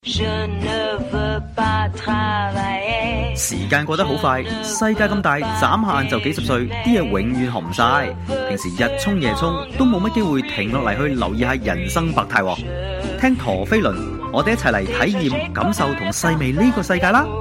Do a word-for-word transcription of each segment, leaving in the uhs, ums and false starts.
時間過得好快，世界咁大，眨下眼就幾十歲，啲嘢永遠學唔晒。平時日沖夜沖，都冇乜機會停落嚟去留意下人生百態。聽陀飛輪，我哋一齊嚟體驗、感受同細味呢個世界啦！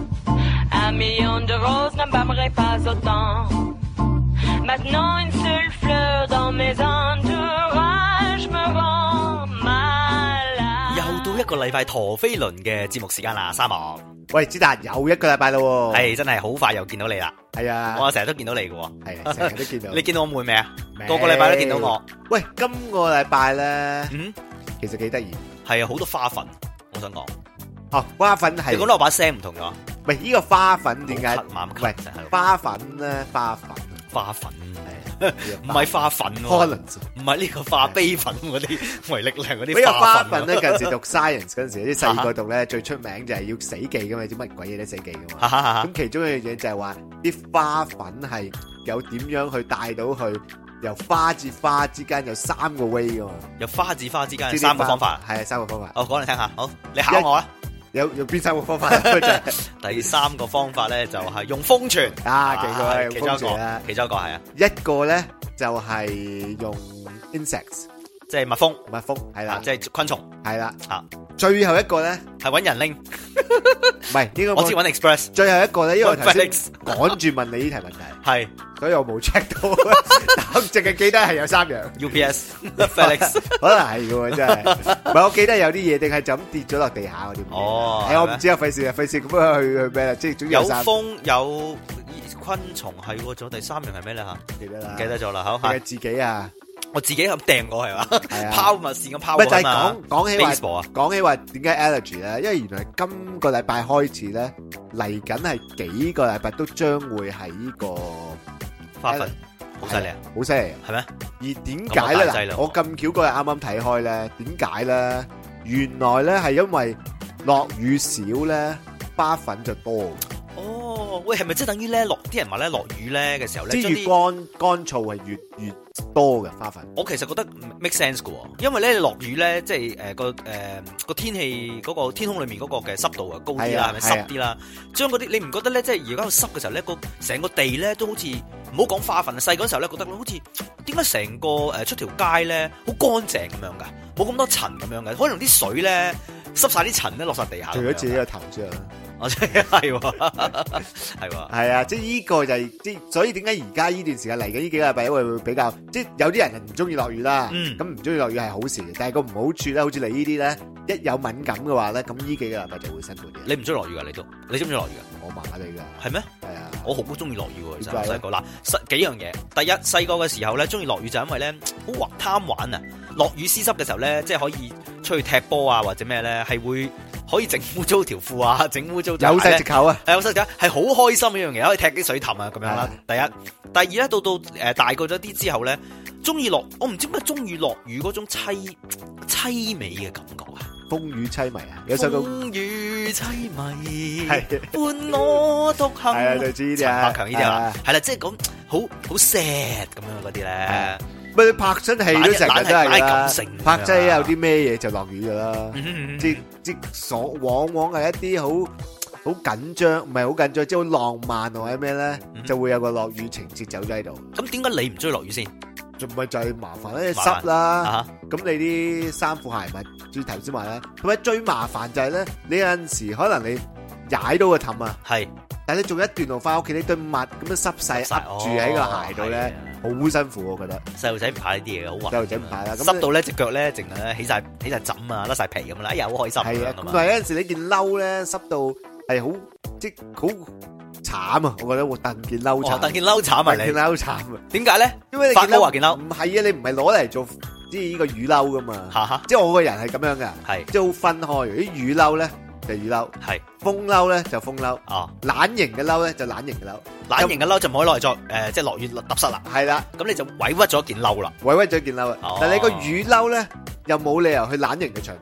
又到一個禮拜陀飛輪嘅節目時間啦，三毛。 喂，子達又一個禮拜啦， 係真係好快又見到你啦。 係啊， 我成日都見到你嘅， 係成日都見到。 你見到我妹未啊？個個禮拜都見到我。 喂，今個禮拜咧， 嗯， 其實幾得意。 係啊，好多花粉，我想講。 哦，花粉係。你講到我把聲唔同咗。 喂，呢個花粉點解？喂，花粉咧，花粉， 花粉。唔係花粉，唔係呢個化悲粉嗰啲為力量嗰啲。 呢個花粉咧，近時讀 science 嗰陣時，啲細個讀咧最出名就係要死記噶嘛，啲乜鬼嘢都死記噶嘛。咁其中一樣嘢就係話啲花粉係有點樣去帶到去由花至花之間有三個 way 噶嘛。由花至花之間有三個方法，係啊，三個方法。我講嚟聽下，好，你考我啊。有有邊三個方法？第三個方法咧就係用封存啊，其中一個，其中一個，其中一個係啊。一個咧就係用 insects， 即係蜜蜂，蜜蜂係啦，即係昆蟲係啦。啊，最後一個咧係搵人拎，唔係呢個我知搵 express。最後一個咧，因為我頭先趕住問你呢題問題，係，所以我冇 check 到，我淨係記得係有三樣 U P S、FedEx， 可能係嘅真係。唔係我記得有啲嘢，定係就咁跌咗落地下嗰啲。哦，係我唔知啊，費事啊，費事咁樣去去咩啦？即係總之有蜂有昆蟲係喎，仲有第三樣係咩咧吓？記得啦，記得咗啦，好。係自己啊。我自己咁掟過係嘛，拋物線咁拋過啊嘛。講講起話，講起話點解 allergy 咧？因為原來今個禮拜開始咧，嚟緊係幾個禮拜都將會係呢個花粉，好犀利啊，好犀利，係咩？而點解咧？嗱，我咁巧嗰日啱啱睇開咧，點解咧？原來咧係因為落雨少咧，花粉就多。哦，喂，係咪即係等於咧落啲人話咧落雨咧嘅時候咧，即係越乾乾燥係越越多嘅花粉。我其實覺得 make sense 嘅，因為咧落雨咧即係誒個誒個天氣嗰個天空裏面嗰個嘅濕度啊高啲啦，係咪濕啲啦？將嗰啲你唔覺得咧，即係而家個濕嘅時候咧，個成個地咧都好似唔好講花粉啊，細嗰時候咧覺得好似點解成個誒出條街咧好乾淨咁樣噶，冇咁多塵咁樣嘅，可能啲水咧濕晒啲塵咧落晒地下。除咗自己個頭之外。我真係係喎，係喎，係啊！即係呢個就係即係，所以點解而家呢段時間嚟緊呢幾個禮拜，因為會比較即係有啲人係唔中意落雨啦，咁唔中意落雨係好事，但係個唔好處咧，好似你呢啲咧，一有敏感嘅話咧，咁呢幾個禮拜就會辛苦啲。你唔中意落雨噶？你都你中唔中意落雨噶？我麻麻地噶。係咩？係啊，我好中意落雨喎。細細個嗱，幾樣嘢。第一，細個嘅時候咧，中意落雨就因為咧好貪玩啊！落雨濕濕嘅時候咧，即係可以出去踢波啊，或者咩咧，係會。可以整污糟條褲啊，整污糟有晒隻口啊，係有晒隻口，係好開心嘅一樣嘢，可以踢啲水凼啊咁樣啦。第一，第二咧，到到誒大個咗啲之後咧，中意落，我唔知點解中意落雨嗰種淒淒美嘅感覺啊，風雨淒迷啊，有首歌風雨淒迷，係伴我獨行，係啊，就知呢啲啊，陳百強呢啲啊，係啦，即係講好好 sad 咁樣嗰啲咧。咪拍親戲都成日都係啦，拍真係有啲咩嘢就落雨噶啦，即即所往往係一啲好好緊張，唔係好緊張，即係好浪漫或者咩咧，就會有個落雨情節走咗喺度。咁點解你唔中意落雨先？仲咪就係麻煩咧，濕啦，咁你啲衫褲鞋襪，最頭先話咧，同埋最麻煩就係咧，你有陣時可能你踩到個氹啊，係，但係你做一段路翻屋企，你對襪咁樣濕晒壓住喺個鞋度咧。好辛苦，我覺得細路仔唔怕呢啲嘢嘅，好滑。細路仔唔怕啦，濕到咧隻腳咧，淨係咧起晒起晒疹啊，甩晒皮咁啦，哎呀，好開心。係啊，咁但係有陣時你件褸咧濕到係好即係好慘啊！我覺得我掟件褸慘，掟件褸慘埋你，件褸慘啊！點解咧？因為你件褸話件褸唔係啊，你唔係攞嚟做即係呢個雨褸噶嘛。即係我個人係咁樣噶，係即係好分開。啲雨褸咧就雨褸，係風褸咧就風褸。哦，懶型嘅褸咧就懶型嘅褸。懶型嘅褸就唔可以攞嚟作誒，即係落雨揼濕啦。係啦，咁你就委屈咗件褸啦，委屈咗件褸啦。但係你個雨褸咧，又冇理由去懶型嘅場地，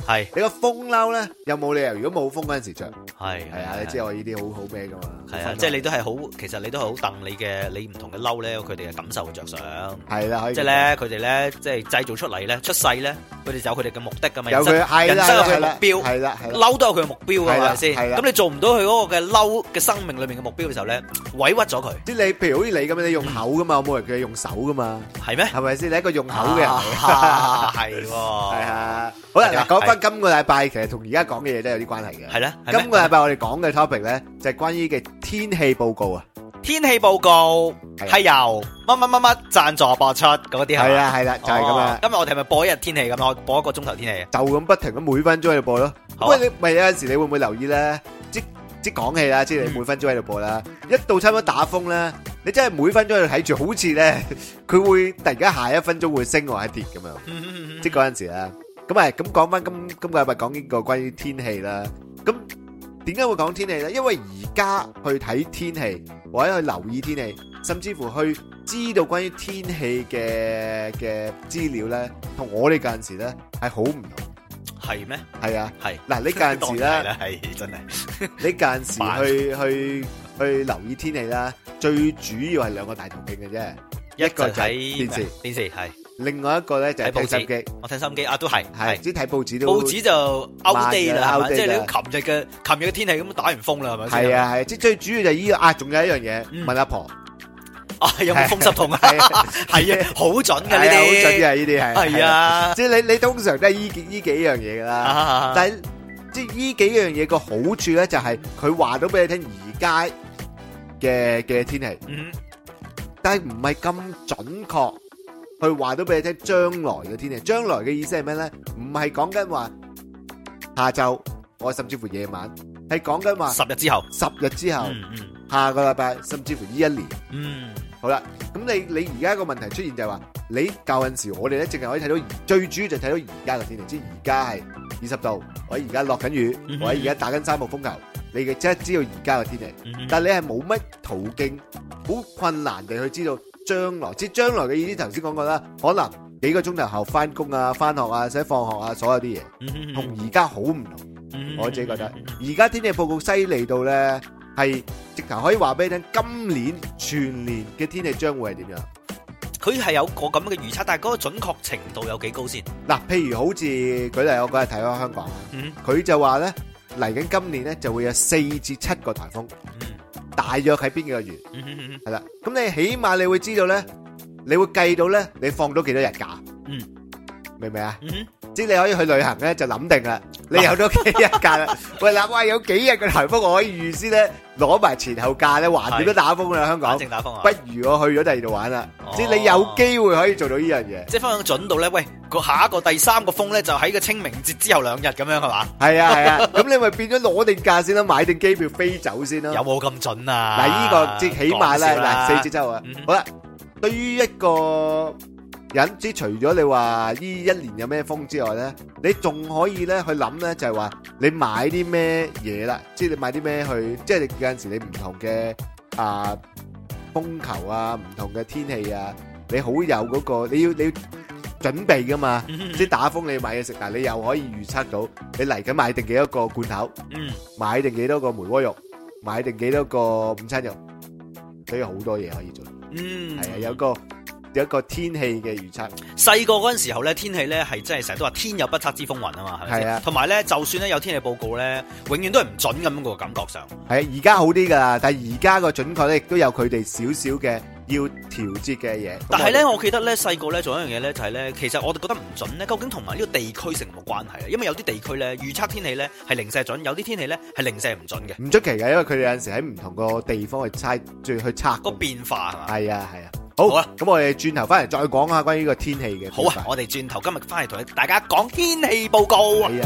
係你個風褸咧，有冇理由如果冇風嗰陣時着？ 係係啊，你知我呢啲好好咩噶嘛？ 係啊，即係你都係好，其實你都係好戥你嘅你唔同嘅褸咧，佢哋嘅感受着想。 係啦，可以。 即係咧，佢哋咧，即係製造出嚟咧，出世咧，佢哋有佢哋嘅目的噶嘛。 有佢係啦， 人生有佢嘅目標， 係啦，係褸都有佢嘅目標噶，係咪先？ 係啦。 咁你做唔到佢嗰個嘅褸嘅生命裏面嘅目標嘅時候咧，委屈咗佢。 即係你，譬如好似你咁樣，你用口噶嘛，冇人叫你用手噶嘛。 係咩？ 係咪先？你一個用口嘅人。 係喎。係啊。好啦，嗱，講翻今個禮拜，其實同而家講嘅嘢都有啲關係嘅。 係咧。 今個禮拜我哋講嘅 topic 咧，就係關於嘅天氣報告啊。 天氣報告係由乜乜乜乜贊助播出嗰啲係。 係啦係啦，就係咁啦。 今日我哋係咪播一日天氣咁？我播一個鐘頭天氣。 就咁不停咁每分鐘喺度播咯。喂，你咪有陣時你會唔會留意咧？即即講氣啦，即係你每分鐘喺度播啦。一到差唔多打風咧，你真係每分鐘喺度睇住，好似咧佢會突然間下一分鐘會升或者跌咁樣。即嗰陣時啦。咁啊，咁講翻今今個禮拜講呢個關於天氣啦。咁點解會講天氣咧？因為而家去睇天氣或者去留意天氣，甚至乎去知道關於天氣嘅嘅資料咧，同我哋嗰陣時咧係好唔同。 係咩？ 係啊， 係。 嗱，你嗰陣時咧， 係真係。 你嗰陣時去去去留意天氣啦，最主要係兩個大途徑嘅啫，一個就係電視， 電視係。另外一個咧就係睇手機， 我睇心機啊，都係係即係睇報紙都報紙就 outdate 啦，係咪？即係你琴日嘅琴日嘅天氣咁打完風啦，係咪？ 係啊係，即係最主要就係呢個啊，仲有一樣嘢問阿婆啊，有冇風濕痛啊？係啊，好準嘅呢啲， 好準嘅呢啲係係啊， 即係你你通常都係依依幾樣嘢噶啦，但係即係依幾樣嘢個好處咧就係佢話到俾你聽而家嘅嘅天氣，但係唔係咁準確。佢話到俾你聽將來嘅天氣，將來嘅意思係咩咧？唔係講緊話下晝，我甚至乎夜晚，係講緊話十日之後， 十日之後， 嗯嗯、 下個禮拜，甚至乎呢一年。 嗯， 好啦，咁你你而家個問題出現就係話，你舊陣時我哋咧淨係可以睇到，最主要就睇到而家嘅天氣，即係而家係二十度，或者而家落緊雨，嗯、或者而家打緊三號風球，你嘅即係知道而家嘅天氣。嗯、但係你係冇乜途徑，好困難地去知道。將來即係將來嘅意思，頭先講過啦，可能幾個鐘頭後翻工啊、翻學啊、使放學啊，所有啲嘢，同而家好唔同。我自己覺得，而家天氣報告犀利到咧，係直頭可以話俾你聽，今年全年嘅天氣將會係點樣？ 佢係有個咁嘅預測，但係嗰個準確程度有幾高先？ 嗱，譬如好似舉例，我嗰日睇咗香港，佢就話咧嚟緊今年咧就會有四至七個颱風。大約喺邊幾個月？係啦，咁你起碼你會知道咧，你會計到咧，你放咗幾多日假？嗯，明唔明啊？嗯，即係你可以去旅行咧，就諗定啦，你有咗幾日假啦。喂，嗱，哇，有幾日嘅颱風，我可以預先咧攞埋前後假咧，橫掂都打風啦，香港。正打風啊！不如我去咗第二度玩啦，即係你有機會可以做到呢樣嘢。即係分享準到咧，喂，個下一個第三個風咧就喺個清明節之後兩日咁樣係嘛？係啊係啊，咁你咪變咗攞定假先啦，買定機票飛走先啦。有冇咁準啊？嗱，呢個即係起碼咧，嗱，四至七號啊。好啦，對於一個人，即係除咗你話呢一年有咩風之外咧，你仲可以咧去諗咧，就係話你買啲咩嘢啦，即係你買啲咩去，即係你有陣時你唔同嘅啊風球啊，唔同嘅天氣啊，你好有嗰個你要你要準備噶嘛，即係打風你買嘢食，但係你又可以預測到你嚟緊買定幾多個罐頭，買定幾多個梅窩肉，買定幾多個午餐肉，所以好多嘢可以做。嗯，係啊，有個。有一個天氣嘅預測。細個嗰陣時候咧，天氣咧係真係成日都話天有不測之風雲啊嘛，係咪先？係啊。同埋咧，就算咧有天氣報告咧，永遠都係唔準咁樣個感覺上。係啊，而家好啲噶啦，但係而家個準確咧亦都有佢哋少少嘅要調節嘅嘢。但係咧，我記得咧細個咧仲有一樣嘢咧，就係咧，其實我哋覺得唔準咧，究竟同埋呢個地區性冇關係啊？因為有啲地區咧預測天氣咧係零舍準，有啲天氣咧係零舍唔準嘅。唔出奇嘅，因為佢哋有陣時喺唔同個地方去猜，去去測個變化係嘛？係啊，係啊。好啊，咁我哋轉頭翻嚟再講下關於個天氣嘅。好啊，我哋轉頭今日翻嚟同大家講天氣報告。係啊，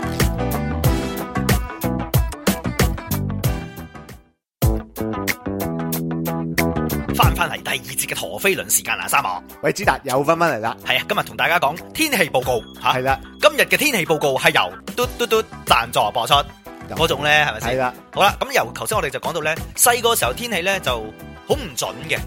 翻翻嚟第二節嘅陀飛輪時間啦，三毛。喂，子達又翻翻嚟啦。係啊，今日同大家講天氣報告吓。係啦，今日嘅天氣報告係由嘟嘟嘟贊助播出嗰種咧，係咪先？係啦。好啦，咁由頭先我哋就講到咧，細個時候天氣咧就好唔準嘅。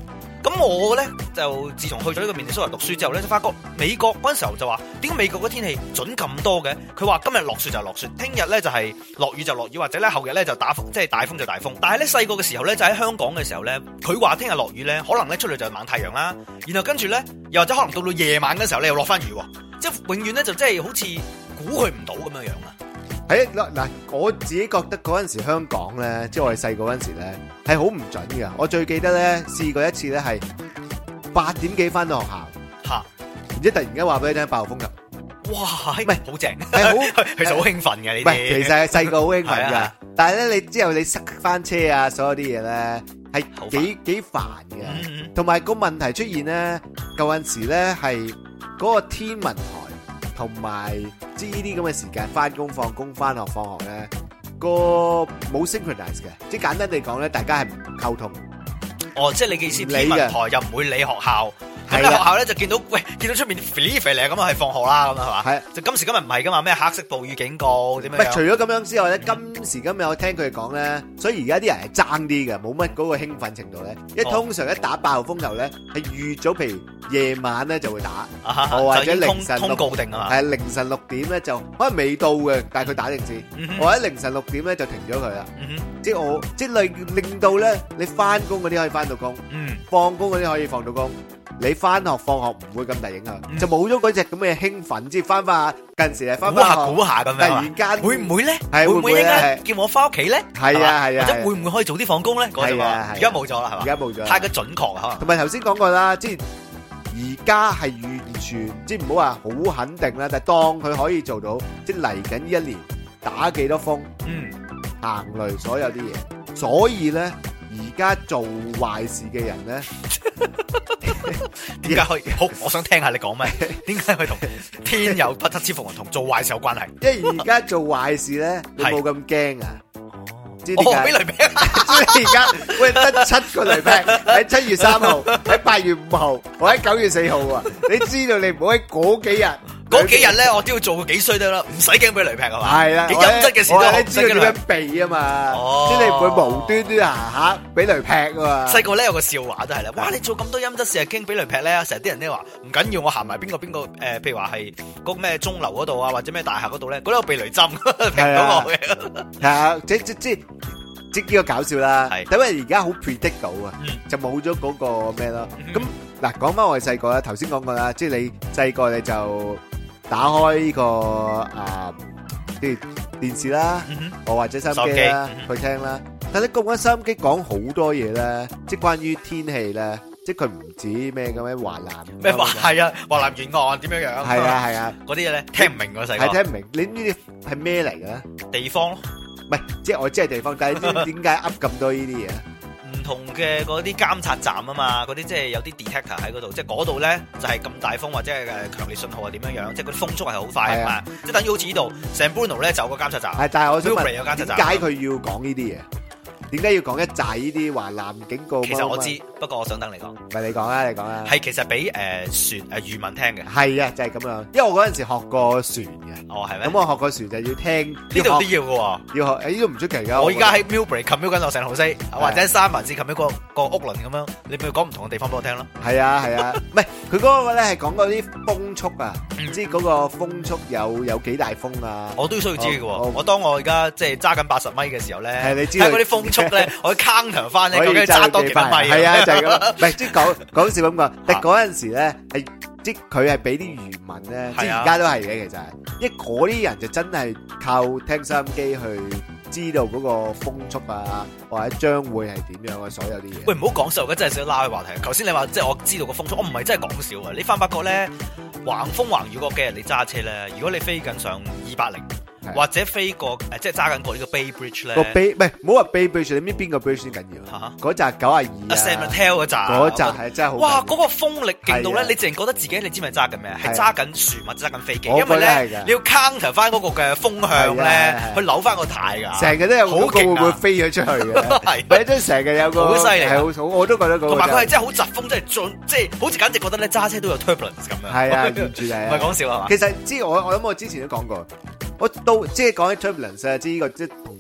咁我咧就自從去咗呢個明尼蘇達讀書之後咧，就發覺美國嗰陣時候就話點解美國嘅天氣準咁多嘅？佢話今日落雪就落雪，聽日咧就係落雨就落雨，或者咧後日咧就打風，即係大風就大風。但係咧細個嘅時候咧，就喺香港嘅時候咧，佢話聽日落雨咧，可能咧出嚟就係猛太陽啦，然後跟住咧又或者可能到到夜晚嘅時候咧又落翻雨，即係永遠咧就即係好似估佢唔到咁樣樣啦。 係嗱，我自己覺得嗰陣時香港咧，即係我哋細個嗰陣時咧，係好唔準嘅。我最記得咧，試過一次咧係八點幾翻到學校， 吓， 然之後突然間話俾你聽爆風球， 哇，唔係好正， 係好， 其實好興奮嘅呢唔啲。 係，其實係細個好興奮係㗎啊， 但係咧你之後你塞翻車啊，所有啲嘢咧係好煩幾幾煩嘅， 嗯同埋個問題出現咧，舊陣時咧係嗰個天文台同埋即係呢啲咁嘅時間翻工放工翻學放學咧個冇 synchronize 嘅，即係簡單地講咧，大家係唔溝通。 哦，即係你嘅意思， 唔理天文嘅台又唔會理學校，咁係啊咧學校咧就見到，喂，見到出面肥肥嚟咁啊，係放學啦，咁啊係嘛？ 係啊就今時今日唔係噶嘛，咩黑色暴雨警告點唔係除樣？ 咗咁樣之外咧，今時今日我聽佢哋講咧，所以而家啲人係爭啲嘅，冇乜嗰個興奮程度咧。因為通常一打爆風球咧，係預咗譬如夜晚咧就會打， 啊哈我或者就已經凌晨通通告定啊嘛。 係凌晨六點咧就可能未到嘅，但係佢打定先。 嗯哼我喺凌晨六點咧就停咗佢啦， 嗯哼即係我即係令令到咧你翻工嗰啲可以翻到工， 嗯， 放工嗰啲可以放到工。你翻學放學唔會咁大影響， 嗯就冇咗嗰隻咁嘅興奮，即係翻翻下近時係翻估下翻學， 估下咁突樣啊然間會唔會咧？ 係會唔會會唔會應該咧叫我翻屋企咧？ 係啊係啊或者係啊會唔會可以早啲放工咧？嗰陣啊係啊係啊而家冇咗啦，係嘛？ 而家冇咗啦太過準確啊，可能。 同埋頭先講過啦，即係而家係完全即係唔好話好肯定啦，但係當佢可以做到，即係嚟緊呢一年打幾多風， 嗯， 行雷所有啲嘢，所以咧而家做壞事嘅人咧， 點解可以？好，我想聽下你講咩？點解佢同天有不測之風雲同做壞事有關係？ 因為而家做壞事咧，你冇咁驚啊！知點哦， 解？ 俾雷劈。 即係而家喂得七個雷劈喺七月三號，喺八月五號，我喺九月四號啊！你知道你唔好喺嗰幾日。 嗰幾日咧，我都要做幾衰得啦，唔使驚俾雷劈係嘛？ 係啦， 幾陰質嘅事都好， 我你唔使驚雷知道點樣避啊嘛？ 哦即係你唔會無端端行下俾雷劈啊嘛。 細個咧有個笑話都係啦，哇！你做咁多陰質事，係驚俾雷劈咧，成日啲人咧話唔緊要，我行埋邊個邊個誒，譬如話係嗰個咩鐘樓嗰度啊，或者咩大廈嗰度咧，嗰度有避雷針，劈唔到我嘅。 係啊，即即即即呢個搞笑啦。 係因為而家好 predict 到啊， 嗯就冇咗嗰個咩咯。 嗯咁嗱，講翻我哋細個啦，頭先講過啦，即係你細個你就打開呢個啊，即係電視啦， 嗯我或者收音機啦手機嗯去聽啦。但係你講緊收音機講好多嘢咧，即係關於天氣咧，即係佢唔止咩咁樣華南咩話係啊？華南沿岸點樣樣？ 係啊係啊， 嗰啲嘢咧聽唔明㗎細個。 係聽唔明。你呢啲係咩嚟嘅咧？ 地方咯， 唔係，即係我知係地方，但係你知點解噏咁多呢啲嘢？ 唔同嘅嗰啲監察站啊嘛，嗰啲即係有啲 detector 喺嗰度，即係嗰度咧就係咁大風或者係誒強烈信號係點樣樣，即係嗰啲風速係好快啊嘛，即係等於好似呢度成 Bruno 咧就有個監察站。 係，但係我想問 Newbury 有監察站點解佢要講呢啲嘢？點解要講一紮呢啲華南警告？ 其實我知，不過我想等你講。 唔係你講啦，你講啦。 係其實俾誒船誒漁民聽嘅。 係啊，就係咁樣。因為我嗰陣時學過船嘅。 哦，係咩？ 咁我學過船就要聽。 呢度都要嘅喎。 要學，誒呢都唔出奇㗎。 我而家喺 Millbury commute 緊落成號西， 啊或者三文治 commute 個個屋輪咁樣，你咪講唔同嘅地方俾我聽咯。 係啊係啊，唔係佢嗰個咧係講嗰啲風速啊， 嗯即係嗰個風速有有幾大風啊。 我都需要知嘅我我喎。我當我而家即係揸緊八十米嘅時候咧， 係你知道睇嗰啲風速咧，我 counter 翻咧， 可以究竟揸多幾多米？ 係啊，就係咁。唔係即係講講笑咁講，但係嗰陣時咧係即係佢係俾啲漁民咧，即係而家都係嘅其實，因為嗰啲人就真係靠聽收音機去知道嗰個風速啊，或者將會係點樣啊，所有啲嘢。 喂，唔好講笑，而家真係想拉開話題。頭先你話即係我知道個風速，我唔係真係講笑啊！你發唔發覺咧，橫風橫雨嗰幾日你揸車咧，如果你飛緊上二百零，或者飛過誒，即係揸緊過呢個 Bay Bridge 咧， 個 Bay 唔係唔好話 Bay Bridge，你知邊個 bridge 先緊要啊？嗰扎九啊二啊 San Mateo 嗰扎， 嗰扎係真係好。 哇！嗰個風力勁到咧， 係啊你淨係覺得自己你知咪揸緊咩？係係揸緊船或者揸緊飛機， 我因為覺得係㗎咧你要 counter 翻嗰個嘅風向係啊係咧啊， 去扭翻個軚㗎。 成日都有好嗰個會唔會勁啊！ 飛咗出去嘅？ 係或者真係成日有個好犀利啊係好好，我都覺得嗰個同埋佢係真真係好疾風，真係進，即係好似簡直覺得咧揸車都有 turbulence 咁樣。 係啊，完全係唔係講笑係嘛？ 其實知我我諗我之前都講過，我到即係講起 turbulence 啊，即係呢個即係同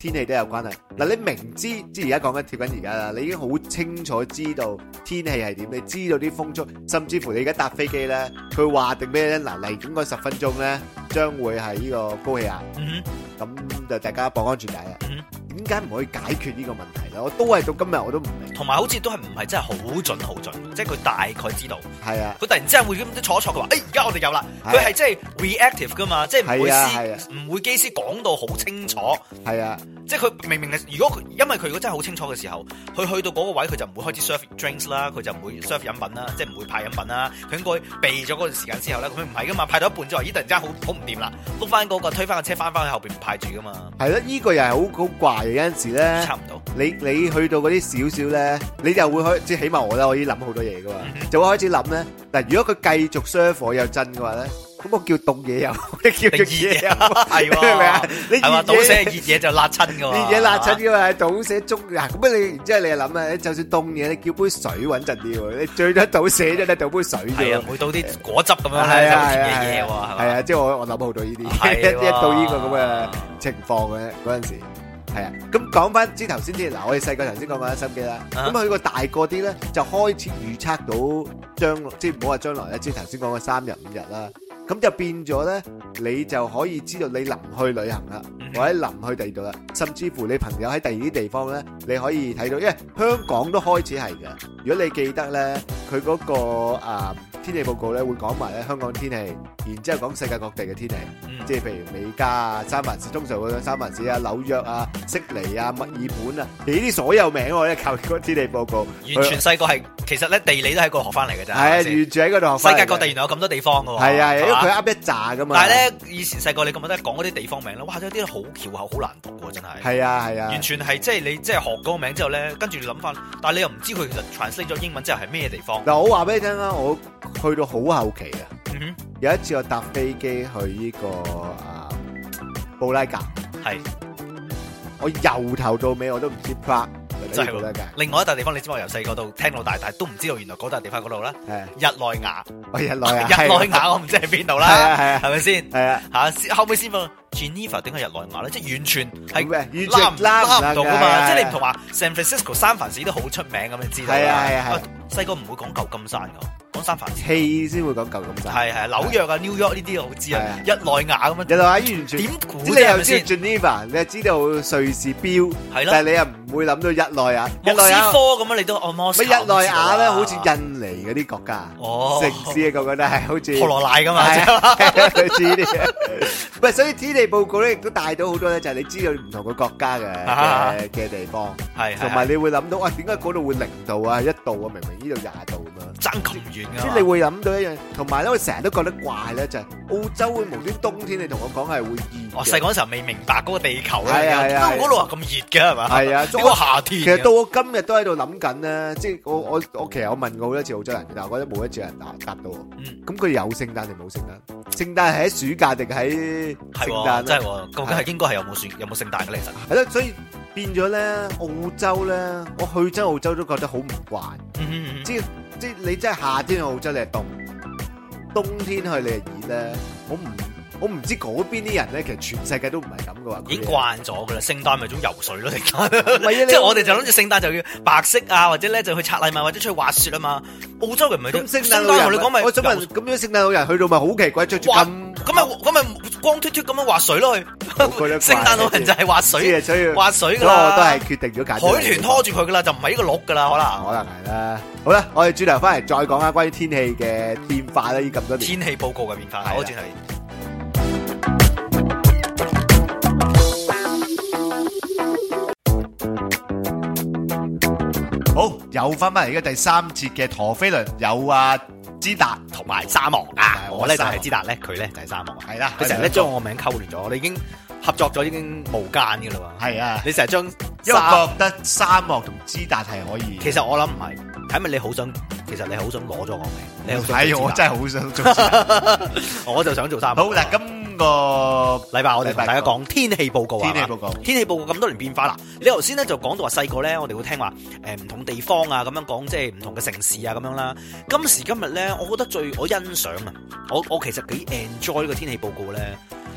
天氣都有關係。嗱，你明知即係而家講緊貼緊而家啦，你已經好清楚知道天氣係點，你知道啲風速，甚至乎你而家搭飛機咧，佢話定咩咧？嗱，嚟緊嗰十分鐘咧，將會係呢個高氣壓，咁就大家綁安全帶啦。點解唔可以解決呢個問題咧？我都係到今日我都唔明。 同埋好似都係唔係真係好準好準，即係佢大概知道。 係啊， 佢突然之間會咁坐一坐，佢話：誒而家我哋有啦。佢係即係 reactive 噶嘛，即係唔會師唔會機師講到好清楚。係啊，即係佢明明係如果佢因為佢如果真係好清楚嘅時候，佢去到嗰個位佢就唔會開始 serve drinks 啦，佢就唔會 serve 飲品啦，即係唔會派飲品啦。佢應該避咗嗰段時間之後咧，佢唔係噶嘛，派到一半之後，咦突然之間好好唔掂啦，碌翻嗰個推翻個車翻翻去後邊唔派住噶嘛。係咯， 呢個又係好好怪嘅，有陣時咧。 差唔多， 你你去到嗰啲少少咧，你就會開，即係起碼我咧，我已經諗好多嘢噶嘛，嗯、就會開始諗咧。嗱，如果佢繼續 serve 火又真嘅話咧，咁我叫凍嘢飲，你叫熱嘢飲，係喎，係咪啊？你係話倒瀉熱嘢就辣親噶喎，熱嘢辣親噶嘛，倒瀉中嗱，咁啊你然之後你又諗啊，就算凍嘢，你叫杯水穩陣啲喎，你最多倒瀉啫，你倒杯水啫，係啊，唔會倒啲果汁咁樣咧，就好似嘢嘢喎，係啊，即係我我諗好多呢啲，一到呢個咁嘅情況嘅嗰陣時。係啊，咁講翻之頭先啲，嗱我哋細個頭先講過心機啦，咁佢個大個啲咧就開始預測到將，即係唔好話將來咧，即係頭先講嘅三日五日啦，咁就變咗咧，你就可以知道你臨去旅行啦，或者臨去第二度啦，甚至乎你朋友喺第二啲地方咧，你可以睇到，因為香港都開始係嘅。如果你記得咧，佢嗰個啊天氣報告咧會講埋咧香港天氣，然之後講世界各地嘅天氣，即係譬如美加啊、三藩市，通常會講三藩市啊、紐約啊、悉尼啊、墨爾本啊，呢啲所有名我咧靠嗰個天氣報告。完全細個係其實咧地理都喺嗰度學翻嚟嘅咋。係啊，完全喺嗰度學翻嚟。世界各地原來有咁多地方嘅喎。係啊，因為佢噏一紮噶嘛。但係咧，以前細個你咁覺得講嗰啲地方名咧，哇，有啲好翹口，好難讀嘅喎，真係。係啊係啊。完全係即係你即係學嗰個名之後咧，跟住你諗翻，但係你又唔知佢其實 translate 咗英文之後係咩地方。嗱，我話俾你聽啦，我去到好後期啊。嗯哼。有一次我搭飛機去呢個啊布拉格，係我由頭到尾我都唔知 Prague 真係布拉格。另外一笪地方，你知我由細個到聽到大，但係都唔知道原來嗰笪地方嗰度咧，日內瓦。哦，日內瓦，日內瓦我唔知喺邊度啦，係啊係啊，係咪先？係啊嚇，後尾先問 Geneva 點解日內瓦咧？即係完全係拉唔拉唔到噶嘛？即係你唔同話 San Francisco 三藩市都好出名咁，你知道啦。係啊係啊係。細個唔會講舊金山㗎。講三藩市戲先會講舊金山，係係紐約啊、New York 呢啲我好知啊，日內瓦咁樣，日內瓦完全點估啫？你又知道 Geneva，你又知道瑞士標，係咯，但係你又唔會諗到日內瓦、莫斯科咁樣，你都按摩。乜日內瓦咧？好似印尼嗰啲國家，哦，城市啊，個個都係好似破羅賴噶嘛，類似呢啲。唔係，所以天氣報告咧亦都帶到好多咧，就係你知道唔同嘅國家嘅嘅嘅地方，係同埋你會諗到啊，點解嗰度會零度啊、一度啊，明明呢度廿度咁樣，爭咁遠。即係你會諗到一樣，同埋咧，我成日都覺得怪咧，就係澳洲會無端冬天，你同我講係會熱。我細個嗰時候未明白嗰個地球咧，點解嗰度話咁熱嘅係嘛？係啊，呢個夏天。其實到我今日都喺度諗緊咧，即係我我我其實我問過好多次澳洲人，但係我覺得冇一次人答答到。嗯。咁佢有聖誕定冇聖誕？聖誕係喺暑假定喺聖誕？真係，究竟係應該係有冇雪有冇聖誕嘅咧？其實係咯，所以變咗咧，澳洲咧，我去真澳洲都覺得好唔慣。即係。即係你真係夏天去澳洲你係凍，冬天去你係熱咧，我唔我唔知嗰邊啲人咧，其實全世界都唔係咁嘅話，已經慣咗噶啦。聖誕咪種游水咯，聖誕，即係我哋就諗住聖誕就要白色啊，或者咧就去拆禮物或者出去滑雪啊嘛。澳洲人唔係咁，聖誕老人同你講咪，我想問咁樣聖誕老人去到咪好奇怪，着住咁咁咪咁咪光脫脫咁樣滑水咯去。聖誕老人就係滑水，滑水噶啦。我都係決定咗揀海豚拖住佢噶啦，就唔係呢個鹿噶啦，可能可能係啦。好啦，我哋轉頭翻嚟再講下關於天氣嘅變化啦，呢咁多年天氣報告嘅變化。好，轉頭。好，又翻翻嚟而家第三節嘅陀飛輪，有啊知達同埋沙漠啊，我咧就係知達咧，佢咧就係沙漠。係啦，佢成日咧將我名溝亂咗，我哋已經合作咗，已經無間噶啦嘛。係啊，你成日將，因為覺得沙漠同知達係可以。其實我諗唔係，係咪你好想？其實你好想攞咗我名？你係我真係好想做，我就想做沙漠。好嗱，今個禮拜我哋同大家講天氣報告啊，天氣報告，天氣報告咁多年變化啦。你頭先咧就講到話細個咧，我哋會聽話誒唔同地方啊咁樣講，即係唔同嘅城市啊咁樣啦。今時今日咧，我覺得最我欣賞啊，我我其實幾 enjoy 呢個天氣報告咧。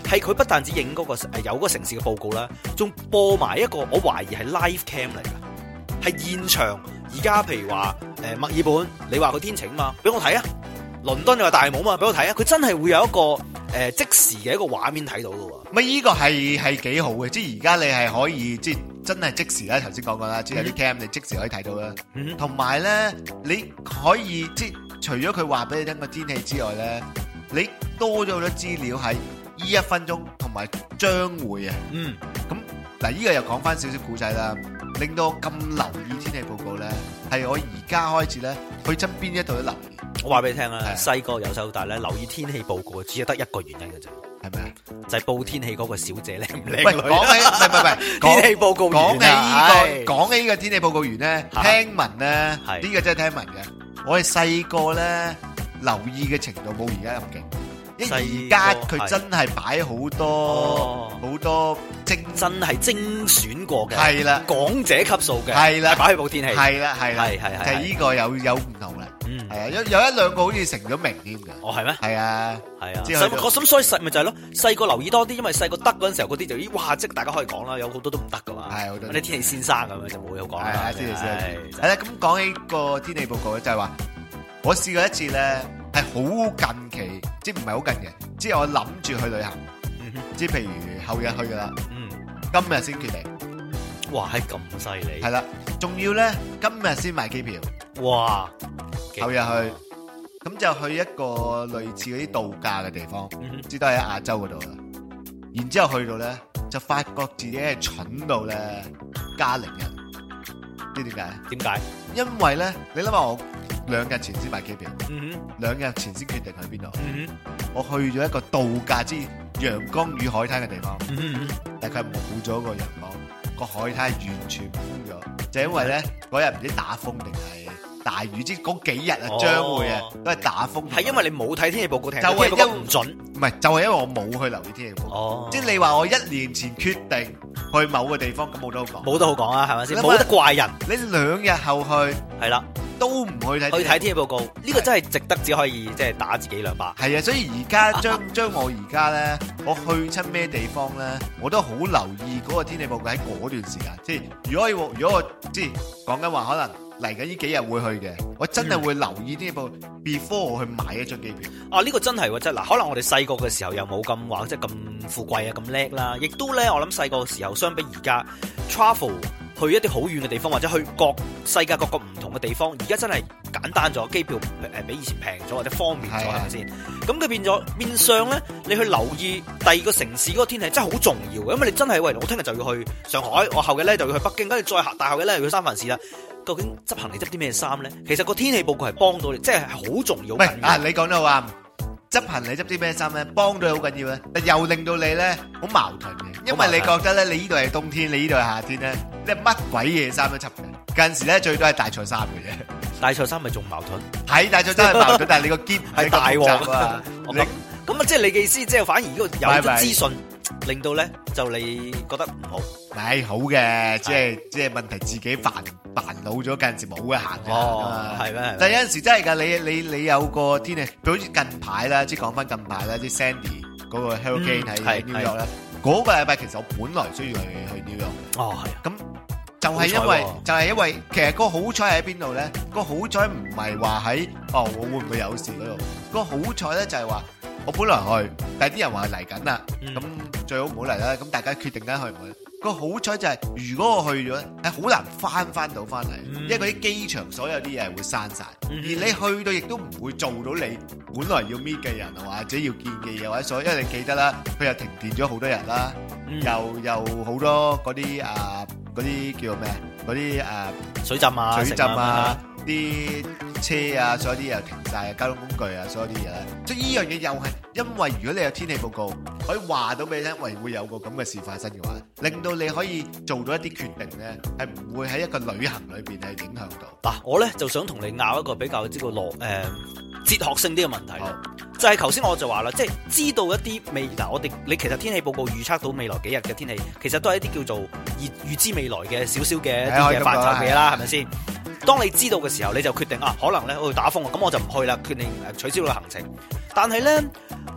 係佢不但止影嗰個誒有嗰個城市嘅報告啦，仲播埋一個我懷疑係 live cam 嚟㗎，係現場。而家譬如話誒墨爾本，你話佢天晴嘛，俾我睇啊！倫敦你話大霧嘛，俾我睇啊！佢真係會有一個誒、呃、即時嘅一個畫面睇到㗎喎。 咪依個係係幾好嘅，即係而家你係可以即係真係即時啦。頭先講過啦，即係有啲 cam 你即時可以睇到啦。同埋咧，你可以即係除咗佢話俾你聽個天氣之外咧，你多咗好多資料喺呢一分鐘同埋將會啊。嗯，咁嗱，依個又講翻少少古仔啦，令到我咁留意天氣報告咧，係我而家開始咧去側邊一度都留意。 我話俾你聽啊，細個由細到大咧留意天氣報告，只係得一個原因嘅啫， 係咪啊？就係報天氣嗰個小姐靚唔靚女？ 喂，講起唔係唔係天氣報告員啊！ 講起呢個講起呢個天氣報告員咧，聽聞咧呢個真係聽聞嘅。我哋細個咧留意嘅程度冇而家咁勁。因為而家佢真係擺好多好多精真係精選過嘅， 係啦， 港姐級數嘅， 係啦， 擺去報天氣， 係啦係啦， 係係係， 就係呢個有有唔同啦，嗯，係啊，有有一兩個好似成咗名添㗎， 哦係咩？ 係啊係啊，細我咁所以細咪就係咯，細個留意多啲，因為細個得嗰陣時候嗰啲就咦哇，即係大家可以講啦，有好多都唔得噶嘛，係好多啲天氣先生咁樣就冇嘢講啦， 係啊，天氣先生，係啦，咁講起個天氣報告咧，就係話我試過一次咧。係好近期，即係唔係好近嘅，即係我諗住去旅行，即係譬如後日去噶啦，今日先決定。 哇，係咁犀利！ 係啦，仲要咧今日先買機票。哇，後日去，咁就去一個類似嗰啲度假嘅地方，只都喺亞洲嗰度啦。然之後去到咧，就發覺自己係蠢到咧加零日，知點解？點解？因為咧，你諗下我。兩日前先買機票，兩日前先決定去邊度。我去咗一個度假之陽光與海灘嘅地方，但係佢冇咗個陽光，個海灘完全封咗，就因為咧嗰日唔知打風定係大雨，即係嗰幾日啊將會啊都係打風。係因為你冇睇天氣報告，就係因為唔準，唔係就係因為我冇去留意天氣報告。即係你話我一年前決定去某個地方，咁冇得好講，冇得好講啊，係咪先？冇得怪人。你兩日後去，係啦。都唔去睇，去睇天氣報告，呢個真係值得，只可以即係打自己兩巴。係啊，所以而家將將我而家咧，我去親咩地方咧，我都好留意嗰個天氣報告喺嗰段時間。即係如果我如果我即係講緊話，可能嚟緊呢幾日會去嘅，我真係會留意天氣報告 before 我去買一張機票。啊，呢個真係喎，真嗱，可能我哋細個嘅時候又冇咁話，即係咁富貴啊，咁叻啦，亦都咧，我諗細個嘅時候相比而家 travel。去一啲好遠嘅地方，或者去各世界各個唔同嘅地方，而家真係簡單咗，機票誒比以前平咗或者方便咗，係咪先？咁佢變咗變相咧，你去留意第二個城市嗰個天氣真係好重要嘅，因為你真係喂，我聽日就要去上海，我後日咧就要去北京，跟住再大後日咧又要去三藩市啦。究竟執行李執啲咩衫咧？其實個天氣報告係幫到你，即係好重要。喂，啊，你講得好啱。執行李執啲咩衫咧，幫到你好緊要咧，又令到你咧好矛盾嘅，因為你覺得咧，你呢度係冬天，你呢度係夏天咧，你係乜鬼嘢衫都執嘅。近時咧最多係大賽衫嘅啫，大賽衫咪仲矛盾？係大賽衫係矛盾，但係你個肩係大鑊啊！咁咁啊，即係你嘅意思，即係反而呢個有啲資訊令到咧，就你覺得唔好，係好嘅，即係即係問題自己煩煩惱咗，近陣時冇嘅行嘅哦，係咩？但係有陣時真係㗎，你你你有個天氣，譬如好似近排啦，即係講翻近排啦，啲 Sandy 嗰個 Hurricane 喺 New York 咧，嗰個禮拜其實我本來需要去去 New York，哦係，咁就係因為就係因為其實個好彩喺邊度咧？個好彩唔係話喺哦，我會唔會有事嗰度？個好彩咧就係話我本來去，但係啲人話嚟緊啦，咁最好唔好嚟啦。咁大家決定緊去唔去？個好彩就係，如果我去咗，係好難翻翻到翻嚟，因為嗰啲機場所有啲嘢係會閂晒，而你去到亦都唔會做到你本來要 meet 嘅人或者要見嘅嘢或者所，因為你記得啦，佢又停電咗好多日啦，又又好多嗰啲啊嗰啲叫咩？嗰啲啊水浸啊，水浸啊，啲車啊，所有啲嘢又停晒，交通工具啊，所有啲嘢咧，即係呢樣嘢又係因為如果你有天氣報告，可以話到俾你聽，喂會有個咁嘅事發生嘅話，令到你可以做到一啲決定咧，係唔會喺一個旅行裏邊係影響到。嗱，我咧就想同你拗一個比較之個邏誒哲學性啲嘅問題，就係頭先我就話啦，即係知道一啲未嗱，我哋你其實天氣報告預測到未來幾日嘅天氣，其實都係一啲叫做預預知未來嘅少少嘅一啲嘅範疇嘅嘢啦，係咪先？當你知道嘅時候，你就決定啊，可能咧我會打風，咁我就唔去啦，決定取消個行程。但係咧，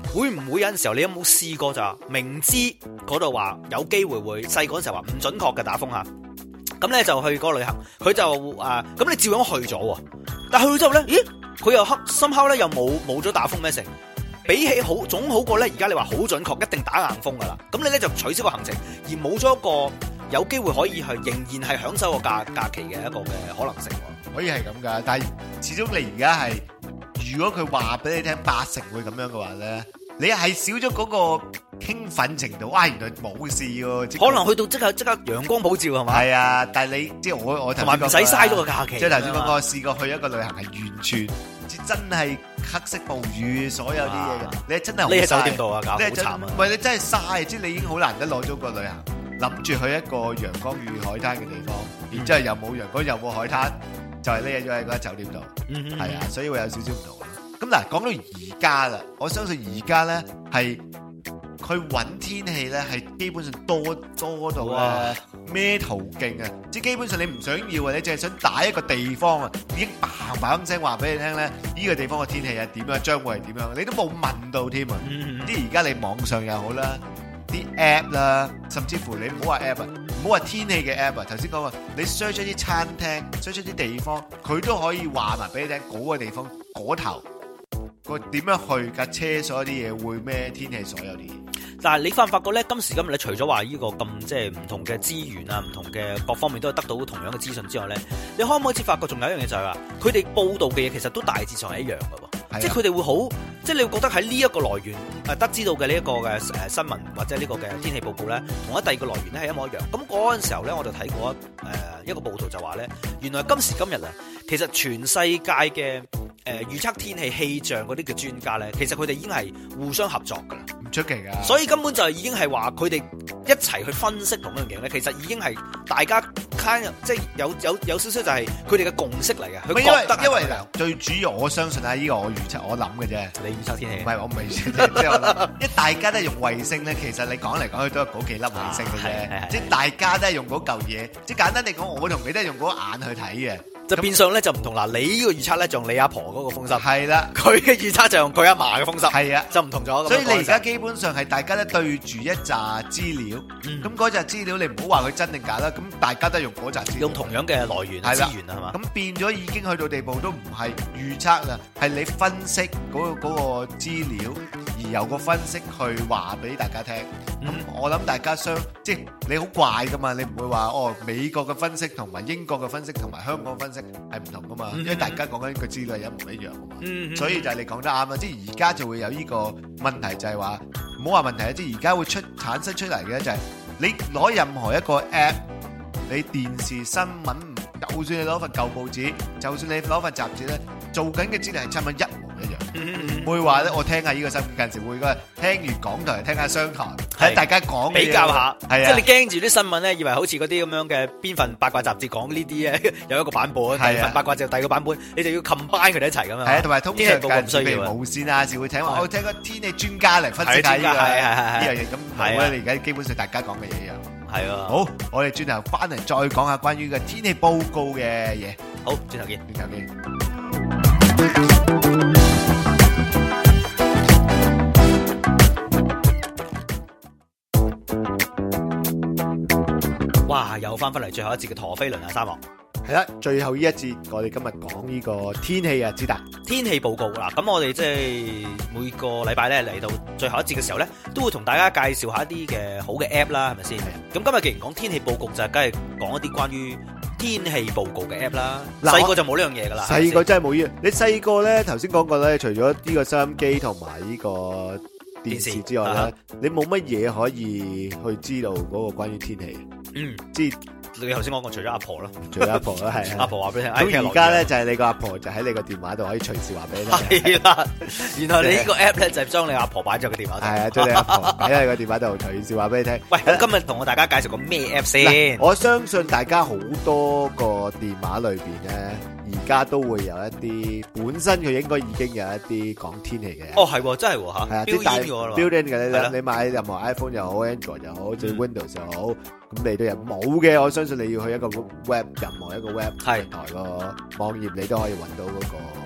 會唔會有陣時候你有冇試過就明知嗰度話有機會會細個嗰時候話唔準確嘅打風吓，咁咧就去嗰個旅行，佢就誒咁、呃、你照樣去咗喎，但係去咗之後咧，咦佢又黑深刻咧又冇冇咗打風咩成？比起好總好過咧，而家你話好準確，一定打硬風噶啦。咁你咧就取消個行程，而冇咗一個有機會可以係仍然係享受個假假期嘅一個嘅可能性。 可以係咁噶，但係始終你而家係，如果佢話俾你聽八成會咁樣嘅話咧，你係少咗嗰個興奮程度。哇，原來冇事喎， 可能去到即刻即刻陽光普照係嘛？ 係啊，但係你即係我我同埋唔使嘥咗個假期。 即係頭先講過，試過去一個旅行係完全真係黑色暴雨，所有啲嘢嘅，你真係好喺酒店度啊，搞好慘啊！ 唔係你真係嘥，即係你已經好難得攞咗個旅行，諗住去一個陽光與海灘嘅地方，然之後又冇陽光又冇海灘，就係匿咗喺嗰間酒店度，係啊，所以會有少少唔同。咁嗱，講到而家啦，我相信而家咧係佢揾天氣咧係基本上多多到咧咩途徑啊！即係基本上你唔想要啊，你淨係想打一個地方啊，已經嘭嘭聲話俾你聽咧，呢個地方嘅天氣係點樣，將會係點樣，你都冇問到添啊！即係而家你網上又好啦，啲 app 啦，甚至乎你唔好話 app 啊，唔好話天氣嘅 app 啊，頭先講話你 search 啲餐廳 ，search 啲地方，佢都可以話埋俾你聽嗰個地方嗰頭。個點樣去架車所有啲嘢會咩天氣所有啲嘢， 但係你發唔發覺咧？今時今日你除咗話呢個咁即係唔同嘅資源啊，唔同嘅各方面都係得到同樣嘅資訊之外咧，你可唔可以發覺仲有一樣嘢就係話，佢哋報道嘅嘢其實都大致上係一樣嘅喎，即係佢哋會好，即係你會覺得喺呢一個來源誒得知到嘅呢一個嘅誒新聞或者呢個嘅天氣報告咧，同一第二個來源咧係一模一樣。咁嗰陣時候咧，我就睇過誒一個報道就話咧，原來今時今日啊，其實全世界嘅誒預測天氣氣象嗰啲嘅專家咧，其實佢哋已經係互相合作噶啦， 唔出奇噶。 所以根本就係已經係話佢哋一齊去分析同一樣嘢咧，其實已經係大家 kind of, 即係有有有少少就係佢哋嘅共識嚟嘅。佢覺得因為嗱，最主要我相信啊，呢個我預測我諗嘅啫。 你預測天氣？ 唔係我唔係即係我諗，因為大家都係用衛星咧，其實你講嚟講去都係嗰幾粒衛星嘅啫，即係大家都係用嗰嚿嘢。即係簡單嚟講，我同你都係用嗰眼去睇嘅。 就變相咧就唔同啦，你呢個預測咧就用你阿婆嗰個風濕， 係啦， 佢嘅預測就用佢阿嫲嘅風濕， 係啊， 就唔同咗。 所以你而家基本上係大家都對住一紮資料，咁嗰紮資料你唔好話佢真定假啦，咁大家都用嗰紮資料， 用同樣嘅來源資源啊，係嘛？ 咁變咗已經去到地步都唔係預測啦，係你分析嗰個嗰個資料，而由個分析去話俾大家聽。咁我諗大家相即係你好怪噶嘛，你唔會話哦美國嘅分析同埋英國嘅分析同埋香港分析係唔同噶嘛，因為大家講緊個資料係一模一樣噶嘛，嗯、所以就係你講得啱啦。即係而家就會有呢個問題就係話唔好話問題啊，即係而家會出產生出嚟嘅就係你攞任何一個 app， 你電視新聞，就算你攞份舊報紙，就算你攞份雜誌咧，做緊嘅資料係差唔多一模一樣。唔會話咧，我聽下呢個新聞，近時會嗰聽完港台，聽下商台，睇大家講比較下， 係啊， 即係你驚住啲新聞咧，以為好似嗰啲咁樣嘅邊份八卦雜誌講呢啲咧，有一個版本，第二份八卦就第二個版本，你就要 combine 佢哋一齊咁樣。係啊， 同埋通常近譬如無線啊，時會請我聽個天氣專家嚟分析下呢個呢樣嘢。咁係啊，你而家基本上大家講嘅嘢一樣。係啊，好，我哋轉頭翻嚟再講下關於個天氣報告嘅嘢。 好，轉頭見， 轉頭見。 哇！又翻返嚟最後一節嘅陀飛輪啊，三王。 係啦，最後呢一節我哋今日講呢個天氣啊，知達天氣報告嗱，咁我哋即係每個禮拜咧嚟到最後一節嘅時候咧，都會同大家介紹下一啲嘅好嘅 app 啦，係咪先？咁今日既然講天氣報告，就係梗係講一啲關於天氣報告嘅 app 啦。細個就冇呢樣嘢噶啦， 細個真係冇呢樣。你細個咧，頭先講過咧，除咗呢個收音機同埋呢個電視之外咧，啊、你冇乜嘢可以去知道嗰個關於天氣。嗯，知你頭先講過，除咗阿婆咯， 除咗阿婆啦，係阿婆話俾你聽。 咁而家咧就係你個阿婆就喺你個電話度可以隨時話俾你聽。 係啦，原來你呢個 app 咧就係將你阿婆擺咗個電話度。 係啊，將你阿婆擺喺你個電話度隨時話俾你聽。 喂，咁今日同我大家介紹個咩 app 先？ 我相信大家好多個電話裏邊咧，而家都會有一啲本身佢應該已經有一啲講天氣嘅。 哦，係，真係吓。係啊， 啲大 built-in 嘅，你你買任何 iPhone 又好 ，Android 又好，即係 Windows 又好。咁你都有冇嘅？我相信你要去一個 web，任何一個 web 平台個網頁，你都可以揾到嗰個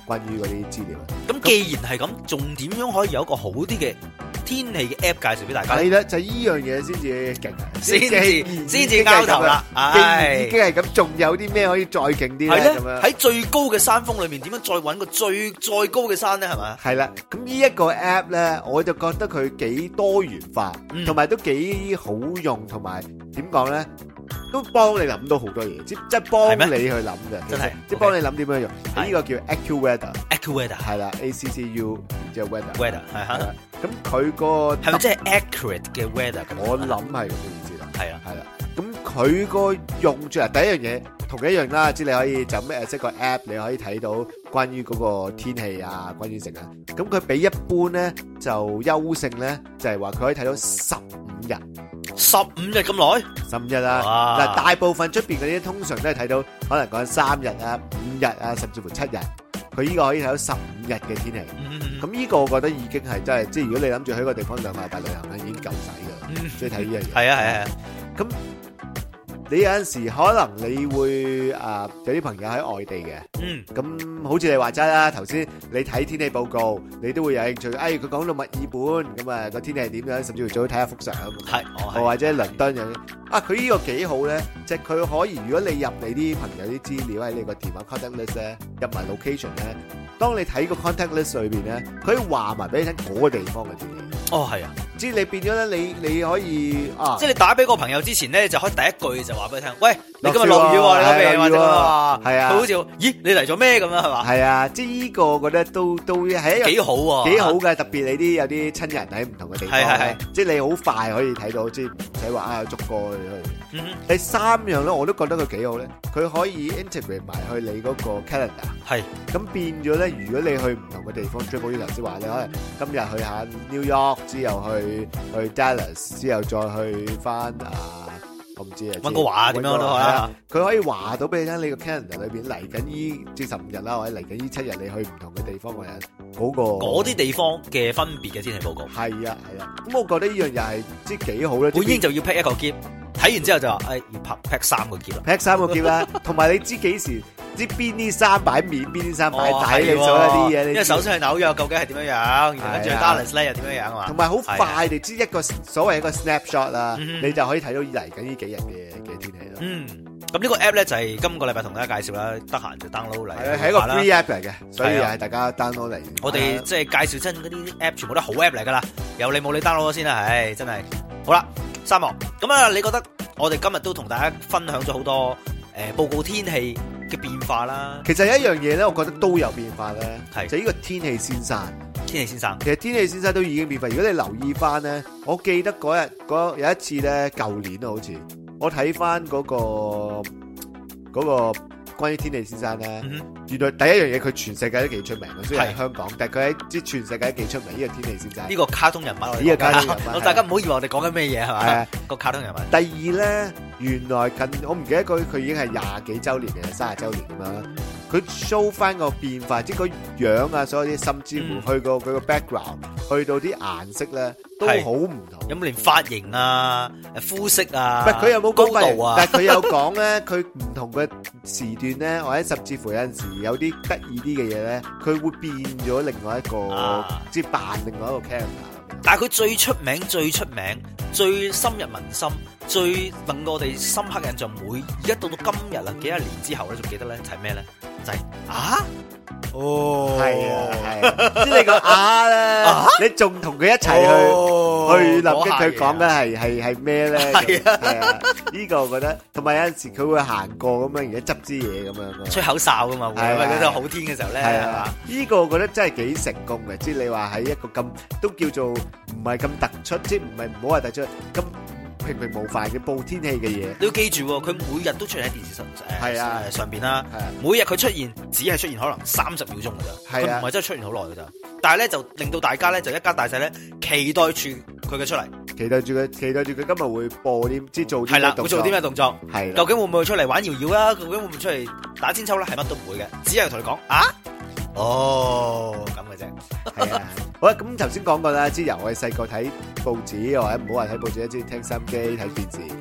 關於嗰啲資料。 咁既然係咁，仲點樣可以有一個好啲嘅天氣嘅 app 介紹俾大家？ 係啦，就依樣嘢先至勁， 先至先至拗頭啦。 唉，已經係咁，仲有啲咩可以再勁啲咧？咁樣喺最高嘅山峰裏面，點樣再揾個最再高嘅山咧？係咪？ 係啦，咁呢一個 app 咧，我就覺得佢幾多元化，同埋都幾好用，同埋點講咧？都幫你諗到好多嘢，即即係幫你去諗嘅， 真係， 即係幫你諗點樣用。呢個叫 AccuWeather，AccuWeather 係啦 ，A C C U 然之後 weather，weather 係嚇。 咁佢個係咪即係 accurate 嘅 weather？ 我諗係咁嘅意思啦。 係啊， 係啦。咁佢個用處啊，第一樣嘢同一樣啦，即係你可以就咩即係個 app，你可以睇到關於嗰個天氣啊，關於成啊。咁佢比一般咧就優勝咧，就係話佢可以睇到十五日。 十五日咁耐， 十五日啦。嗱，大部分出邊嗰啲通常都係睇到，可能講三日啊、五日啊，甚至乎七日。佢呢個可以睇到十五日嘅天氣。咁呢個我覺得已經係真係，即係如果你諗住去個地方兩個禮拜旅行咧，已經夠使㗎。即係睇呢樣嘢。 係啊係啊。 咁你有陣時可能你會啊有啲朋友喺外地嘅。嗯。咁好似你話齋啦，頭先你睇天氣報告，你都會有興趣。哎，佢講到墨爾本，咁啊個天氣係點樣？甚至乎最好睇下幅相。係。哦。或者倫敦有。啊，佢呢個幾好咧，即係佢可以，如果你入你啲朋友啲資料喺你個電話 contact list 咧，入埋 location 咧，當你睇個 contact list 裏邊咧，佢可以話埋俾你聽嗰個地方嘅天氣。哦，係啊，即係你變咗咧，你你可以啊，即係你打俾個朋友之前咧，就可以第一句就話俾佢聽，喂，你今日落雨喎，你嗰邊或者話，係啊，佢好似，咦，你嚟咗咩咁樣係嘛？係啊，即係呢個我覺得都都係一個幾好喎，幾好嘅，特別你啲有啲親人喺唔同嘅地方，係係係，即係你好快可以睇到，即係唔使話啊逐個去。嗯，第三樣咧，我都覺得佢幾好咧，佢可以 integrate 埋去你嗰個 calendar，係，咁變咗咧，如果你去唔同嘅地方，最好似頭先話，你可能今日去下 New York，之後去去 Dallas，之後再去翻啊，我唔知啊，溫哥華點樣都係啊，佢可以話到俾你聽，你個 calendar 裏邊嚟緊依即十五日啦，或者嚟緊依七日，你去唔同嘅地方嘅人，嗰個嗰啲地方嘅分別嘅天氣報告，係啊係啊，咁我覺得呢樣又係即係幾好咧，本應就要 pack 一個篋。睇完之後就話，誒，要拍 pack 三個篋啦 ，pack 三個篋啦，同埋你知幾時，知邊啲衫擺面，邊啲衫擺底，你所有啲嘢，因為首先去紐約究竟係點樣樣，然後跟住去 Dallas 咧又點樣樣啊嘛，同埋好快，你知一個所謂一個 snapshot 啦，你就可以睇到嚟緊呢幾日嘅嘅天氣啦。嗯，咁呢個 app 咧就係今個禮拜同大家介紹啦，得閒就 download 嚟，係一個 free app 嚟嘅，所以係大家 download 嚟。我哋即係介紹真嗰啲 app，全部都好 app 嚟噶啦，有你冇你 download 咗先啦，唉，真係好啦。三毛，咁啊，你覺得我哋今日都同大家分享咗好多誒、呃、報告天氣嘅變化啦。其實有一樣嘢咧，我覺得都有變化咧，係就呢個天氣先生。天氣先生，其實天氣先生都已經變化。如果你留意翻咧，我記得嗰日嗰有一次咧，舊年啊，好似我睇翻嗰個嗰個。嗰個關於天氣先生咧，嗯、原來第一樣嘢佢全世界都幾出名嘅，雖然係香港，但係佢喺即係全世界都幾出名。呢、這個天氣先生，呢個卡通人物，呢個卡通人物，大家唔好以為我哋講緊咩嘢係咪？個卡通人物。第二咧，原來近我唔記得佢佢已經係廿幾週年定係三十週年咁樣。佢 show 翻個變化，即係個樣啊，所有啲甚至乎去到佢個 background，去到啲顏色咧都好唔同。有冇連髮型啊、膚色啊？唔係佢有冇高度啊？但係佢有講咧，佢唔同嘅時段咧，或者甚至乎有陣時有啲得意啲嘅嘢咧，佢會變咗另外一個，即係扮另外一個 character。但係佢最出名、最出名、最深入民心、最令我哋深刻印象，每而家到到今日啦，幾多年之後咧，仲記得咧，就係咩咧？就係啊！哦，係啊，係啊，即係你個啊咧，你仲同佢一齊去去諗緊佢講嘅係係係咩咧？係啊，係啊，呢個我覺得，同埋有陣時佢會行過咁樣，而家執支嘢咁樣，吹口哨噶嘛，會因為嗰度好天嘅時候咧，係啊，呢個我覺得真係幾成功嘅，即係你話喺一個咁都叫做唔係咁突出，即係唔係唔好話突出咁。平平無凡嘅報天氣嘅嘢，你要記住，佢每日都出現喺電視上誒、啊呃、上邊啦。啊、每日佢出現，只係出現可能三十秒鐘噶咋，佢唔係真係出現好耐噶咋。但係咧就令到大家咧就一家大細咧期待住佢嘅出嚟，期待住佢，期待住佢今日會播啲即係做啲咩動作，會做啲咩動作？係、啊、究竟會唔會出嚟玩搖搖啊？究竟會唔會出嚟打千秋咧？係乜都唔會嘅，只係同你講啊。哦，咁嘅啫，係啊，好啦，咁頭先講過啦，即係由我哋細個睇報紙，或者唔好話睇報紙，即係聽收音機、睇電視，嗯、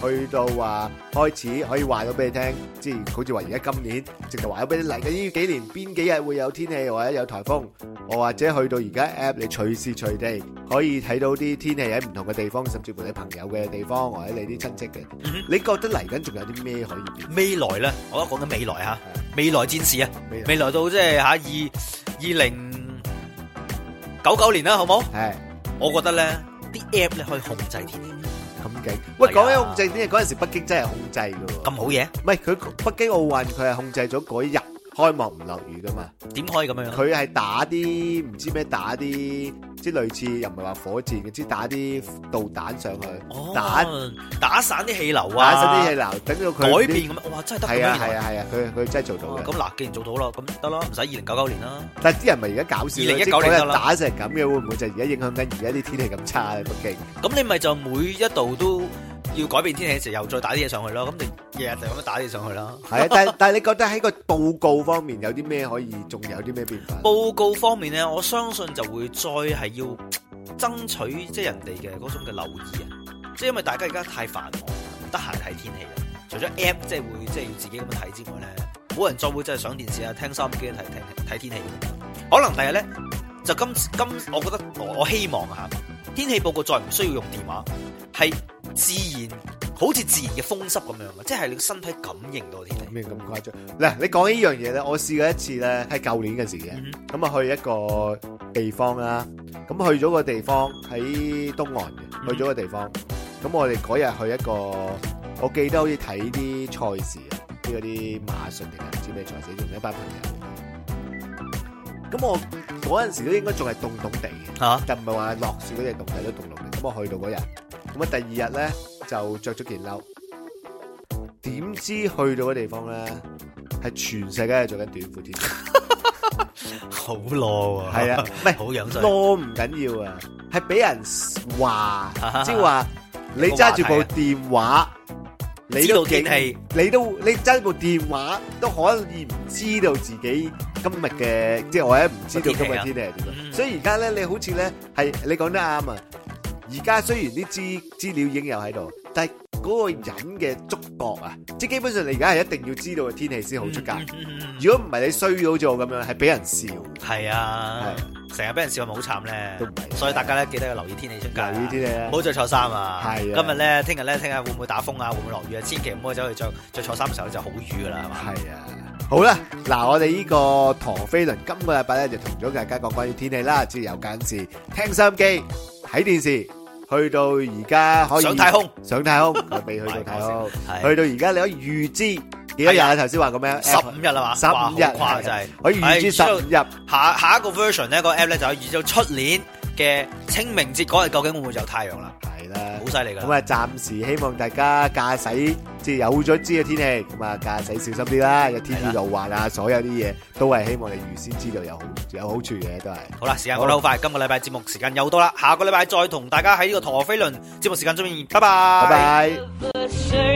去到話開始可以話到俾你聽，即係好似話而家今年直頭話咗俾你嚟緊呢幾年邊幾日會有天氣或者有颱風，我或者去到而家 app 你隨時隨地可以睇到啲天氣喺唔同嘅地方，甚至乎你朋友嘅地方或者你啲親戚嘅。嗯、你覺得嚟緊仲有啲咩可以變？ 未來咧，我而家講緊未來嚇，未來戰士啊，未來，未來到即係嚇二二零九九年啦，好冇？係，我覺得咧啲 app 咧可以控制天氣。 咁勁！喂，講起控制天氣嗰陣時，北京真係控制㗎喎。 咁好嘢？ 唔係佢北京奧運，佢係控制咗嗰一日開幕唔落雨㗎嘛？ 點可以咁樣？ 佢係打啲唔知咩打啲，即係類似又唔係話火箭嘅，即係打啲導彈上去， 哦、 打打散啲氣流啊， 打散啲氣流，等到佢改變咁樣。哇！真係得咁樣。係啊係啊係啊，佢佢真係做到嘅。 咁嗱，既然做到啦，咁得啦，唔使二零九九年啦。 但係啲人咪而家搞笑， 二零一九年得啦。 打成咁嘅，會唔會就而家影響緊而家啲天氣咁差啊？北京。 咁你咪就每一度都要改變天氣嘅時候，又再打啲嘢上去咯。咁你日日就咁樣打啲嘢上去啦。 係啊，但係但係你覺得喺個報告方面有啲咩可以，仲有啲咩變化？ 報告方面咧，我相信就會再係要爭取即係人哋嘅嗰種嘅留意啊。即係因為大家而家太繁忙，唔得閒睇天氣啦。除咗 app 即係會即係要自己咁樣睇之外咧，冇人再會真係上電視啊、聽收音機睇睇睇天氣。可能第日咧就今今，我覺得我我希望啊，天氣報告再唔需要用電話，係自然，好似自然嘅風濕咁樣嘅，即係你個身體感應到天氣。 咩咁誇張？嗱，你講起呢樣嘢咧，我試過一次咧，係舊年嘅時嘅，咁啊、嗯、去一個地方啦，咁去咗個地方喺東岸嘅，嗯、去咗個地方，咁我哋嗰日去一個，我記得好似睇啲賽事啊，啲嗰啲馬術定係唔知咩賽事，同一班朋友。咁我嗰陣時都應該仲係凍凍地嘅，嚇、啊，就唔係話落雪嗰隻凍地都凍凍地。咁我去到嗰日。咁啊，第二日咧就着咗件褸，點知去到嘅地方咧係全世界係着緊短褲添， 好囉啊！ 係啊，唔係好樣衰， 囉唔緊要啊，係俾人話，即係話你揸住部電話，你都天氣，你都你揸部電話都可以唔知道自己今日嘅，即係我咧唔知道今日天氣係點樣，所以而家咧你好似咧係你講得啱啊！而家雖然啲資資料已經有喺度，但係嗰個人嘅觸覺啊，即係基本上你而家係一定要知道個天氣先好出街。如果唔係你衰咗做咁樣，係俾人笑。係啊，成日俾人笑係咪好慘咧？都唔係。所以大家咧記得要留意天氣出街，留意天氣啊，唔好着錯衫啊。係啊。今日咧，聽日咧，聽日會唔會打風啊？會唔會落雨啊？千祈唔好走去着着錯衫嘅時候就好雨噶啦，係嘛？係啊。好啦，嗱，我哋呢個陀飛輪今個禮拜咧就同咗大家講關於天氣啦，自由間時聽收音機睇電視。去到而家可以上太空，上太空未去到太空，去到而家你可以預知幾多日啊？頭先話個咩？十五日啦嘛，十五日誇就係可以預知十五日。下下一個 version 咧，個 app 咧就可以預知到出年嘅清明節嗰日究竟會唔會有太陽啦？係啦，好犀利噶。咁啊，暫時希望大家駕駛即係有咗知嘅天氣，咁啊駕駛小心啲啦。有天雨路滑啊，所有啲嘢都係希望你預先知道有好有好處嘅，都係。好啦，時間過得好快，今個禮拜節目時間又到啦，下個禮拜再同大家喺呢個陀飛輪節目時間中面，拜拜，拜拜。